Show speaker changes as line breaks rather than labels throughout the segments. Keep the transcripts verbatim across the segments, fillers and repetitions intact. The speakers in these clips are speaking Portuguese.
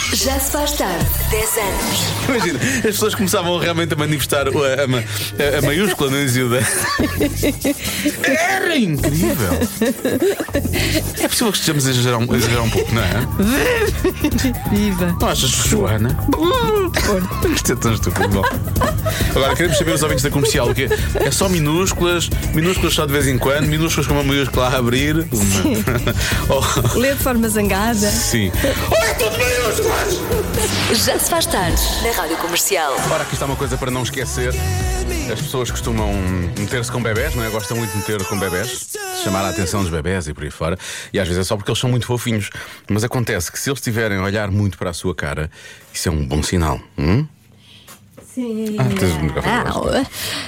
Já se faz tarde, dez anos.
Imagina, as pessoas começavam realmente a manifestar a, a, a, a maiúscula no início da. Era incrível! É possível que estejamos a exagerar um, a exagerar um pouco, não é?
Viva!
Não achas, Joana? Isto é tão estúpido. Bom. Agora queremos saber os ouvintes da comercial. O quê? É só minúsculas, minúsculas só de vez em quando, minúsculas com uma maiúscula a abrir.
Oh. Lê de forma zangada.
Sim. Olha, tudo maiúsculas!
Já se faz tarde, na Rádio Comercial.
Ora, aqui está uma coisa para não esquecer. As pessoas costumam meter-se com bebés, não é? Gostam muito de meter com bebés, chamar a atenção dos bebés e por aí fora. E às vezes é só porque eles são muito fofinhos. Mas acontece que se eles estiverem a olhar muito para a sua cara, isso é um bom sinal. Hum?
Sim.
Ah, tens um microfone.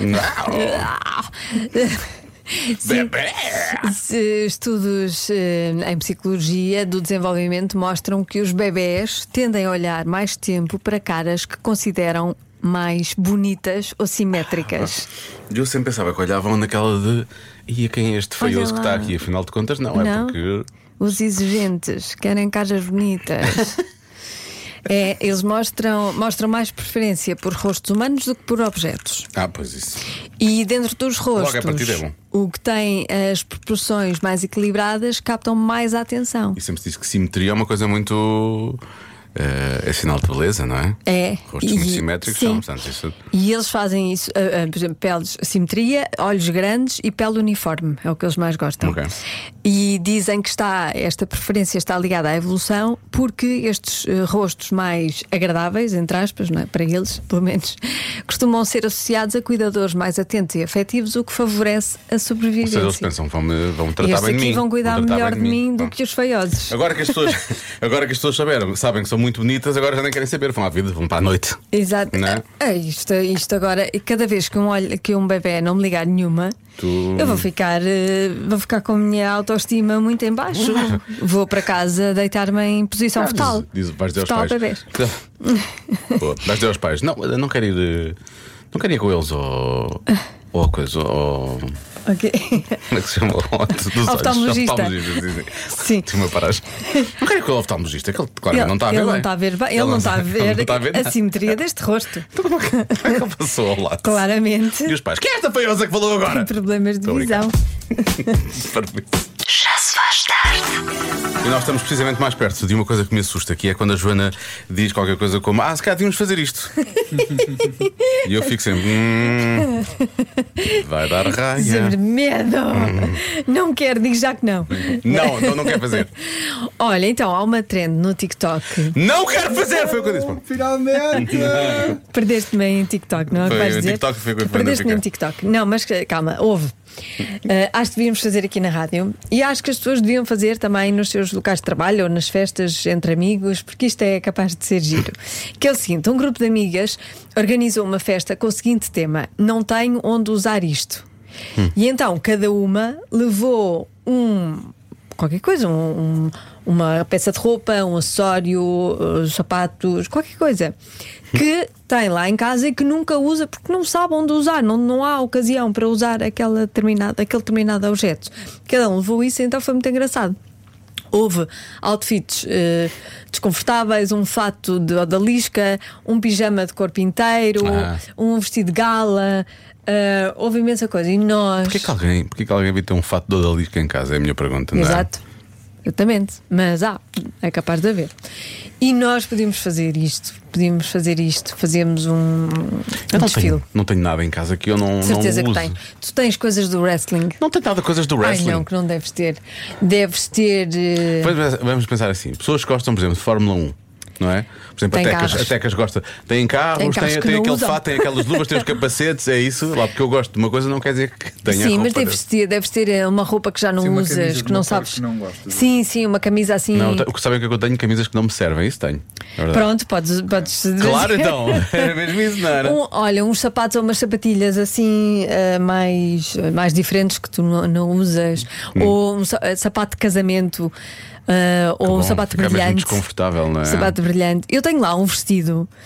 Sim. Se estudos eh, em psicologia do desenvolvimento mostram que os bebés tendem a olhar mais tempo para caras que consideram mais bonitas ou simétricas.
Eu sempre pensava que olhavam naquela de e a quem é este feioso que está aqui? Afinal de contas, não,
não,
é porque
os exigentes querem caras bonitas. É, eles mostram, mostram mais preferência por rostos humanos do que por objetos.
Ah, pois isso.
E dentro dos rostos,
Logo a partir é bom.
O que tem as proporções mais equilibradas captam mais a atenção.
E sempre se diz que simetria é uma coisa muito. Uh, é sinal de beleza, não é?
É.
Rostos
e,
muito simétricos
sim.
são, portanto, isso.
E eles fazem isso, uh, uh, por exemplo, peles, simetria, olhos grandes e pele uniforme, é o que eles mais gostam.
Okay.
E dizem que está, esta preferência está ligada à evolução, porque estes uh, rostos mais agradáveis, entre aspas, não é? Para eles, pelo menos, costumam ser associados a cuidadores mais atentos e afetivos, o que favorece a sobrevivência.
Ou seja, eles pensam, vão-me vão tratar
estes
bem de
aqui
mim.
vão cuidar
vão
melhor de mim, mim do
Bom.
que os feiosos.
Agora que as pessoas, agora que as pessoas saberam, sabem que são muito bonitas, agora já nem querem saber, vão à vida, vão para a noite.
Exato.
Não é?
É isto, isto agora, cada vez que um, olho, que um bebê não me ligar nenhuma,
tu...
eu vou ficar, vou ficar com a minha autoestima muito em baixo. Vou para casa deitar-me em posição
ah,
fetal.
Diz, diz, vais dizer aos
fetal
pais.
Bebês.
Pô, vais dizer aos pais. Não, não quero ir. Não quero ir com eles ou. Ou a coisa. Ou...
Ok.
Como é que se chama? Dos
oftalmologista.
Oftalmologista.
Sim.
Tinha uma paragem. Não quero ir com o oftalmologista, que ele, claro,
ele
não está a ver
ele
bem.
Não está a ver bem. Ele, ele não está a ver, não está a, ver a simetria deste rosto.
Então, como é que ele passou ao lado?
Claramente.
E os pais? Quem é esta feiosa que falou agora?
Tem problemas de visão.
Já se faz tarde.
E nós estamos precisamente mais perto de uma coisa que me assusta, que é quando a Joana diz qualquer coisa como: ah, se calhar tínhamos de fazer isto. E eu fico sempre: hum, vai dar raia.
Sempre medo. Hum. Não quero, digo já que não.
Não, então não quer fazer.
Olha, então há uma trend no TikTok.
Não quero fazer! Foi o que eu disse. Bom.
Finalmente!
Perdeste-me em TikTok, não é?
Foi
Vais
o
dizer?
TikTok, foi o que eu
Perdeste-me em TikTok. Não, mas calma, houve. Uh, acho que devíamos fazer aqui na rádio. E acho que as pessoas deviam fazer também nos seus locais de trabalho ou nas festas entre amigos, porque isto é capaz de ser giro. Que é o seguinte: um grupo de amigas organizou uma festa com o seguinte tema: não tenho onde usar isto. hum. E então cada uma levou um qualquer coisa, um, um, uma peça de roupa, um acessório, uh, sapatos, qualquer coisa que tem lá em casa e que nunca usa porque não sabe onde usar, não, não há ocasião para usar aquela determinada, aquele determinado objeto. Cada um levou isso, então foi muito engraçado. Houve outfits uh, desconfortáveis, um fato de odalisca, um pijama de corpo inteiro, ah. um vestido de gala. Uh, houve imensa coisa. E nós.
Porquê que alguém, porquê que alguém vai ter um fato de odalisca em casa? É a minha pergunta, não é?
Exato. Exatamente. Mas há, ah, é capaz de haver. E nós podíamos fazer isto. Podíamos fazer isto. Fazíamos um, um
eu não
desfile.
Tenho, não tenho nada em casa que eu não,
certeza
não
que
uso.
tem. Tu tens coisas do wrestling.
Não tenho nada de coisas do wrestling.
Ai não, que não deves ter. Deves ter. Uh...
Pois, vamos pensar assim: pessoas que gostam, por exemplo, de Fórmula um. Não é? Por exemplo,
Tem
a Tecas,
carros.
a Tecas gosta. Tem carros,
tem,
tem,
carros
tem, tem aquele
usam.
fato, tem aquelas luvas, tem os capacetes, é isso. Lá porque eu gosto de uma coisa não quer dizer que tenha.
Sim,
roupa
mas deves ter, deves ter uma roupa que já não
sim,
usas, que não sabes.
Que não gostas.
Sim, sim, uma camisa assim.
Não, o que sabem que eu tenho? Camisas que não me servem, isso tenho. É
Pronto, podes, podes
claro, então. Era mesmo isso, não era?
Um, olha, uns sapatos ou umas sapatilhas assim uh, mais, mais diferentes que tu não, não usas, hum. ou um sapato de casamento. Uh, ou
bom,
um sapato
fica
brilhante.
mesmo desconfortável, não é?
Sapato brilhante. Eu tenho lá um vestido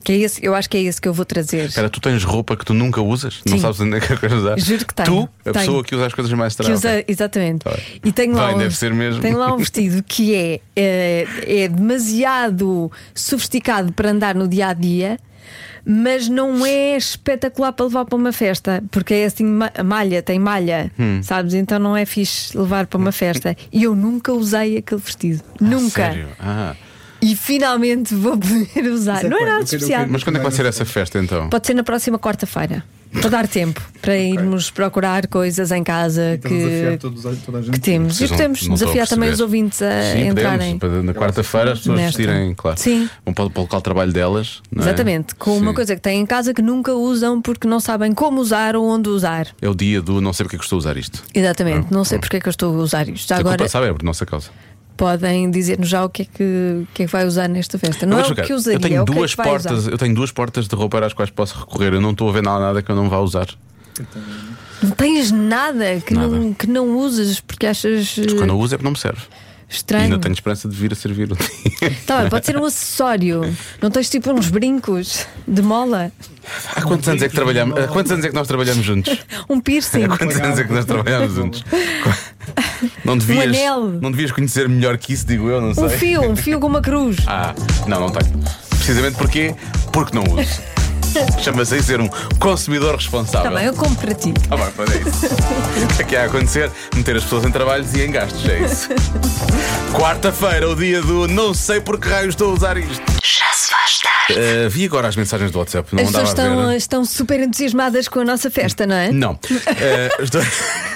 Que é esse, eu acho que é esse que eu vou trazer.
Espera, tu tens roupa que tu nunca usas?
Sim.
Não sabes onde é que queres usar?
Juro que tenho.
Tu, a
Tenho.
pessoa que usa as coisas mais
Que
estranhas.
usa, exatamente.
Tá.
E tenho lá,
Bem,
um,
deve ser mesmo.
tenho lá um vestido que é, é, é demasiado sofisticado para andar no dia a dia, mas não é espetacular para levar para uma festa, porque é assim, ma- malha, tem malha,
Hum.
sabes? Então não é fixe levar para uma festa. E eu nunca usei aquele vestido. Nunca.
Sério? Ah.
E finalmente vou poder usar.
Mas é
Não é
quando?
nada
Eu quero- eu
especial.
quero-
Mas quando é que vai ser essa festa então?
Pode ser na próxima quarta-feira. Para dar tempo para irmos procurar coisas em casa
Então desafiar
que,
todos, toda a gente.
que temos.
Vocês
E
não-
podemos
não estou a
desafiar também os
perceber.
ouvintes a
Sim,
entrarem.
podemos. Para- Na quarta-feira as pessoas
Nesta.
vestirem, claro.
Sim.
Vão para, para o local de trabalho delas. Não é?
Exatamente, com uma
Sim.
coisa que têm em casa que nunca usam porque não sabem como usar ou onde usar.
É o dia do não sei porque é que estou a usar isto.
Exatamente, não sei porque é que eu estou a usar isto. Já
A
agora
culpa, sabe, é por nossa causa.
podem dizer-nos já o que é que, o que é que vai usar nesta festa. Não
Eu
é
vou
o
explicar.
que usaria,
eu tenho
é o que é
duas
que vai
portas,
usar.
eu tenho duas portas de roupa às quais posso recorrer. Eu não estou a ver nada, nada que eu não vá usar.
Não tens nada que,
Nada.
Não, que não uses porque achas
Porque quando eu uso é porque não me serve. E
estranho.
ainda tenho esperança de vir a servir um dia.
Tá bem, pode ser um acessório. Não tens tipo uns brincos de mola,
Há quantos anos é que trabalhamos? Há quantos anos é que nós trabalhamos juntos?
um piercing.
Há quantos anos é que nós trabalhamos juntos? Não devias,
anel.
não devias conhecer melhor que isso, digo eu, não sei.
Um fio, um fio com uma cruz.
Ah, não, não tenho. Precisamente porquê? Porque não uso. Chama-se aí ser um consumidor responsável.
Também eu compro para ti.
Ah, bem, pode é isso. O que é que há a acontecer? Meter as pessoas em trabalhos e em gastos, é isso. Quarta-feira, o dia do não sei por que raio estou a usar isto.
Já se faz tarde.
Uh, vi agora as mensagens do WhatsApp, não
As
andava
pessoas
a
estão,
ver.
estão super entusiasmadas com a nossa festa, não é?
Não. Uh, estou...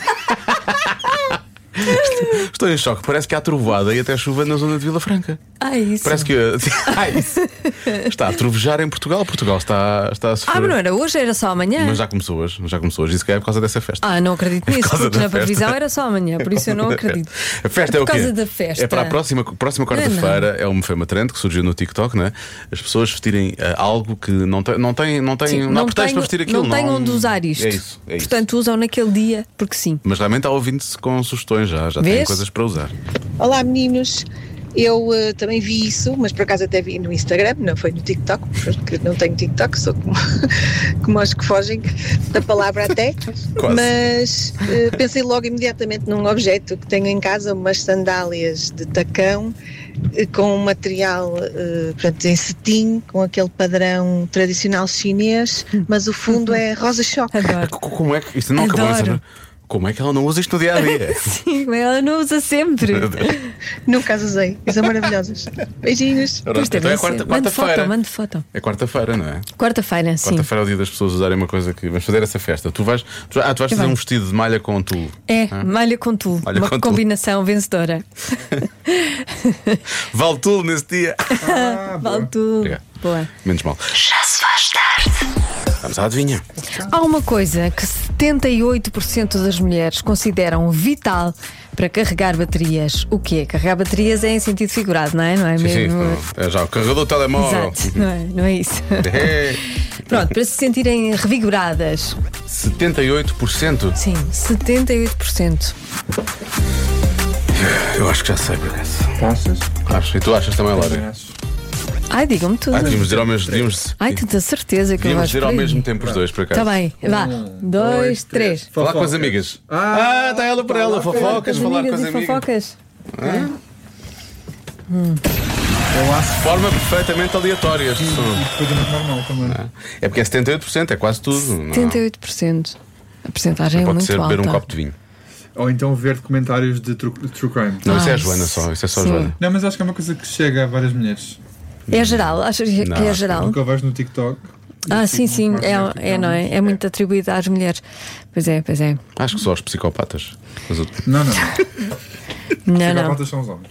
estou em choque. Parece que há trovoada e até chuva na zona de Vila Franca.
Ah, isso.
Parece que ah, isso. Está a trovejar em Portugal. Portugal está, está a sofrer.
Ah, mas não era hoje, era só amanhã.
Mas já começou hoje. Já começou hoje. Isso que é por causa dessa festa.
Ah, não acredito
Por
nisso,
causa
porque
da
na
festa.
previsão era só amanhã, por isso eu não acredito.
A festa é o
Por
quê?
causa da festa.
É para a próxima, próxima quarta-feira. É uma, foi uma trend que surgiu no TikTok, não é? As pessoas vestirem uh, algo que não tem, não tem, não tem,
Sim,
não há pretexto
tenho-
para vestir aquilo.
não tenho onde usar isto.
É isso. É isso.
Portanto, usam naquele dia, porque sim.
Mas realmente há ouvintes com sugestões já. Já têm
Vês?
coisas para usar.
Olá meninos, eu eh, também vi isso, mas por acaso até vi no Instagram, não foi no TikTok, porque não tenho TikTok, sou como, como os que fogem da palavra até,
Quase.
mas eh, pensei logo imediatamente num objeto que tenho em casa, umas sandálias de tacão eh, com um material eh, portanto, em cetim, com aquele padrão tradicional chinês, mas o fundo é rosa-choque.
Adoro.
Co- Como é que isto não acabou
Adoro.
nessa... Como é que ela não usa isto no dia a dia?
Sim, mas ela não usa sempre.
Nunca as usei, são maravilhosas. Beijinhos.
Pois
Então
deve
é
ser.
quarta-
Mande foto,
quarta-feira.
mande foto.
É quarta-feira, não é?
Quarta-feira, sim.
Quarta-feira é o dia das pessoas usarem uma coisa que. Vamos fazer essa festa. Tu vais, tu, ah, tu vais
Eu
fazer
venho.
um vestido de malha com tulo.
É, malha com tulo.
Malha
Uma
com tulo.
combinação vencedora.
Vale tudo nesse dia.
Ah,
Vale
boa.
tudo.
Obrigado.
Boa.
Menos mal.
Já se faz tarde.
Vamos à adivinha.
Há uma coisa que setenta e oito por cento das mulheres consideram vital para carregar baterias. O quê? Carregar baterias é em sentido figurado, não é? Não é
Sim, sim.
mesmo?
É já o carregador do telemóvel.
Exato, não é, não é isso.
É.
Pronto, para se sentirem revigoradas.
setenta e oito por cento?
Sim, setenta e oito por cento.
Eu acho que já sei, por acaso.
Achas?
Acho. E tu achas também,
Também
Laura?
acho.
Ai, digam-me tudo.
Ah, devíamos dizer ao mesmo devíamos,
Ai, tens a certeza que eu
devíamos
vais
dizer
por
ao
aí.
mesmo tempo os dois, por acaso.
Tá bem, vá.
Um,
Dois, três.
Falar com as
Fofocas.
amigas.
Ah,
está ela por ela. Fofocas,
As
falar com
amigas
as
e
amigas.
fofocas.
Eu acho
Forma perfeitamente aleatória. este som.
que foi muito normal também.
É porque é setenta e oito por cento, é quase tudo. não?
setenta e oito por cento. A porcentagem é
Pode
muito
ser
alta.
beber um copo de vinho.
Ou então ver documentários de true, de true crime.
Não, isso é
Ah,
a Joana só. Isso é só a
sim.
Joana.
Não, mas acho que é uma coisa que chega a várias mulheres.
É geral, achas que
Não,
é
acho que
geral?
Nunca vais no TikTok.
Ah, sim, sim,
Não vais no
é, é, não é? É muito atribuído às mulheres. Pois é, pois é.
Acho que só os psicopatas. Mas eu-
Não, não.
Não, não.
Psicopatas são os homens.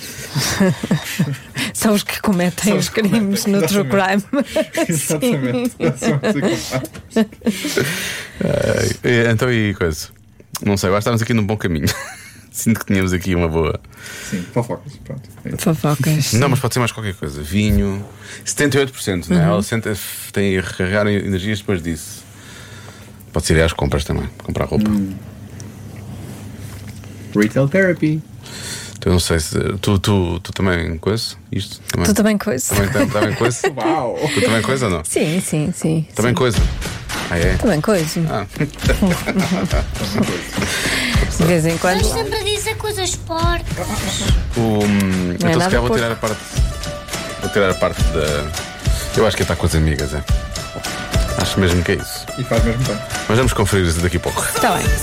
São os que cometem
São
os
os que
crimes
cometem,
no true crime.
Exatamente. São psicopatas.
Ai, e- então e coisa? Não sei, agora estamos aqui num bom caminho. Sinto que tínhamos aqui uma boa.
Sim, fofocas. Pronto. É isso.
Fofocas.
Não, mas pode ser mais qualquer coisa. Vinho. setenta e oito por cento, não é? Ela sente, tem a recarregar energias depois disso. Pode ser ir às compras também. Comprar roupa.
Retail therapy.
Eu não sei se. Tu, tu, tu também coisa? Isto? Também.
Tu também coisa?
Também, também coisa?
Uau!
Tu também coisa ou não?
Sim, sim, sim.
Também
sim.
coisa. Ah, é?
Também coisa.
Ah.
De vez em quando.
Mas sempre a dizer coisas fortes.
O, então, se
nada
calhar vou
porco.
tirar a parte. Vou tirar a parte da. Eu acho que está com as amigas, é. Acho mesmo que é isso.
E faz mesmo bem.
Mas vamos conferir isso daqui a pouco.
Está bem.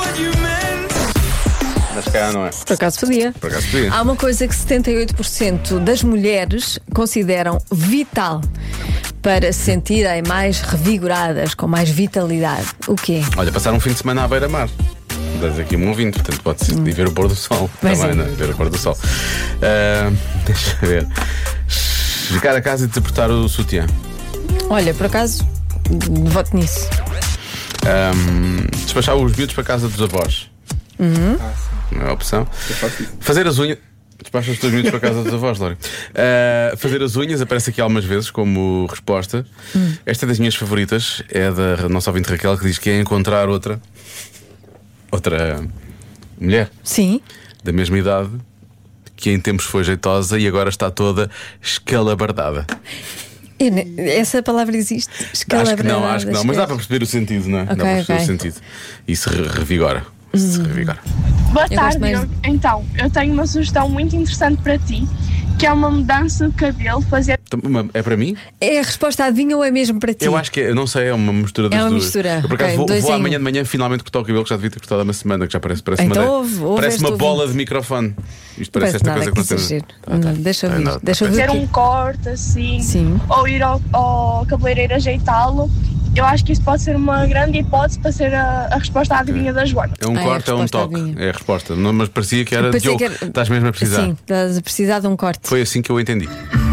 Mas se calhar não é.
Por acaso podia.
Por acaso podia.
Há uma coisa que setenta e oito por cento das mulheres consideram vital para se sentirem mais revigoradas, com mais vitalidade. O quê?
Olha, passar um fim de semana à beira-mar. Tens aqui um ouvinte, portanto pode-se ir ver o pôr do sol.
Pois
Também,
é.
né? Ver o pôr do sol. Ah, deixa eu ver. Chegar a casa e desapertar o sutiã.
Olha, por acaso, voto nisso.
Ahm, despachar os miúdos para a casa dos avós.
Ah, sim.
Não é opção.
Eu faço isso.
Fazer as unhas. Despacha os teus miúdos para a casa dos avós, Lório. Uh, fazer as unhas aparece aqui algumas vezes como resposta.
Hum.
Esta é das minhas favoritas. É da nossa ouvinte Raquel, que diz que é encontrar outra. Outra mulher
Sim.
da mesma idade, que em tempos foi jeitosa e agora está toda escalabardada.
Eu ne- Essa palavra existe?
Acho que não,
Escalabradada,
acho que não, mas dá para
esquece.
perceber o sentido, não é?
Ok,
dá para perceber
ok.
o sentido. E se re- revigora. Se revigora.
Boa
Eu
tarde,
gosto mais-
Diogo. Então, eu tenho uma sugestão muito interessante para ti, que é uma mudança de cabelo, fazer
Então, uma- É para mim?
É a resposta adivinha ou é mesmo para ti?
Eu acho que é, eu não sei, é uma mistura das
É uma
duas.
mistura,
Eu por acaso
ok,
vou,
dois
vou
em
amanhã
um.
de manhã finalmente cortar o cabelo, que já devia ter cortado há uma semana, que já parece, parece
Então
uma,
ouve, ouve
parece
este
uma bola
ouvinte.
de microfone. Isto
Não
parece
parece
esta
nada
coisa
que
que não
exagero.
tem. Tá, tá.
Deixa eu
Ah,
ouvir,
não,
deixa eu
tá
ver.
fazer
aqui.
um corte assim,
Sim.
ou ir ao, ao cabeleireiro ajeitá-lo. Eu acho que isso pode ser uma grande hipótese para ser a, a resposta à adivinha da Joana.
É um
Ah, é a
corte, é um
resposta,
toque.
adivinha.
É a resposta. Não, mas parecia que era
Pensei
Diogo.
que era-
Estás mesmo a precisar.
Sim, estás a precisar de um corte.
Foi assim que eu entendi.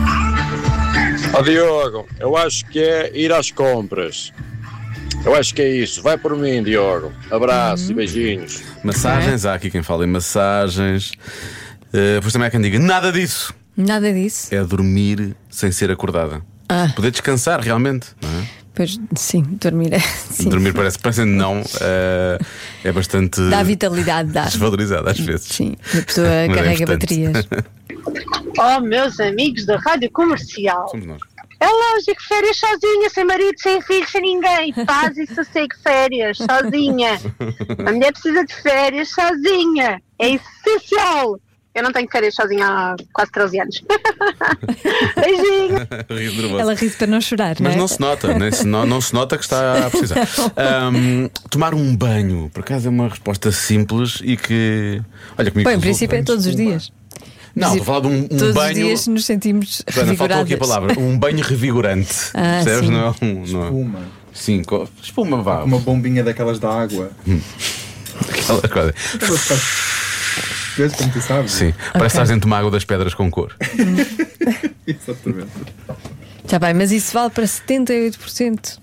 Ó Diogo, eu acho que é ir às compras. Eu acho que é isso. Vai por mim, Diogo. Abraço e beijinhos.
Massagens, há aqui quem fala em massagens. Uh, pois também há quem diga nada disso.
Nada disso.
É dormir sem ser acordada.
Ah.
Poder descansar realmente, não é?
Pois, sim, dormir é. Sim.
Dormir parece, parece não, uh, é bastante
Dá vitalidade, dá.
desvalorizado às vezes.
Sim, a pessoa
Mas é
carrega
importante.
baterias.
Oh, meus amigos da Rádio Comercial.
Somos nós.
É lógico, férias sozinha, sem marido, sem filho, sem ninguém. Paz e sossego, férias, sozinha. A mulher precisa de férias sozinha. É essencial. Eu não tenho férias sozinha há quase treze anos. Beijinho.
Rio nervoso.
Ela ri para não chorar,
Mas
não é?
não se nota, nem se, não, não se nota que está a precisar. Ahm, tomar um banho, por acaso é uma resposta simples e que. Olha, comigo.
Bem, em
resulta.
princípio é todos os dias.
Não, estou a falar de um, um
Todos
banho.
os dias nos sentimos
Joana, faltou aqui a
revigoradas.
palavra. Um banho revigorante.
Ah,
Percebes?
sim.
Não é um. Não é...
Uma.
Sim, co- espuma vá.
Uma bombinha daquelas da água.
Aquela coisa.
Aquelas que faz- Vês como tu sabes?
Sim, parece que estás dentro de uma água das pedras com cor.
Exatamente.
Já bem, mas isso vale para setenta e oito por cento.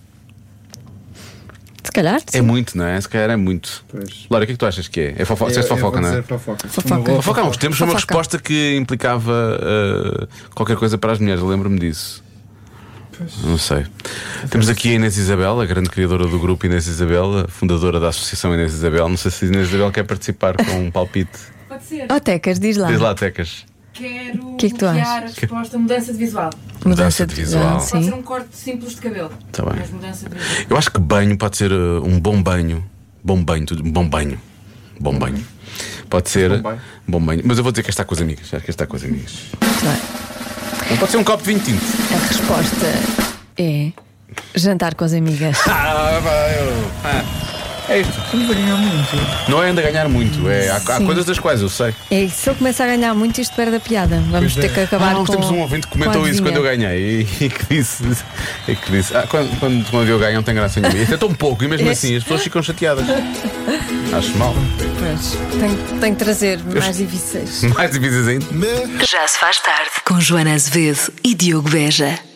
Se calhar,
É
sim.
muito, não é? Se calhar é muito.
Pois.
Laura, o que é que tu achas que é? É fofoca,
Eu-
é fofoca,
eu
não
vou
é?
dizer Fofoca.
Fofoca.
Uma boa
Fofoca, há uns tempos foi uma
Fofoca.
resposta que implicava uh, qualquer coisa para as mulheres, eu lembro-me disso. Não sei. Temos aqui a Inês Isabel, a grande criadora do grupo Inês Isabel, a fundadora da Associação Inês Isabel. Não sei se a Inês Isabel quer participar com um palpite.
Pode ser.
Oh, Tecas, diz lá.
Diz lá, Tecas.
Quero
Que é que tu
bloquear
achas?
a resposta mudança de visual.
Mudança de visual.
Pode ser
Sim.
um corte simples de cabelo.
Tá bem.
Mas mudança de visual.
Eu acho que banho pode ser uh, um bom banho. Bom banho, tudo. Bom banho. Bom banho. Pode ser.
Bom banho.
Bom banho. Mas eu vou dizer que está com as amigas. Acho que está com as amigas.
Muito bem.
Não pode ser um copo de vinho tinto.
A resposta é jantar com as amigas.
Ah, vai. Ah. É isto.
Estamos a ganhar muito.
Não é ainda ganhar muito. É, há, há
Sim.
coisas das quais eu sei.
É isso, se ele começa a ganhar muito, isto perde a piada. Vamos
Pois
ter
é.
que acabar
Ah, nós
com.
temos um ouvinte que
com a
comentou isso quando
adivinha.
eu ganhei e, e que disse, e que disse ah, quando, quando, quando eu ganho não tem graça nenhuma. Isto é tão pouco e mesmo
Esse.
assim as pessoas ficam chateadas. Acho mal.
Pois, tem, tem que trazer mais difíceis.
Mais difíceis ainda.
Já se faz tarde com Joana Azevedo e Diogo Beja.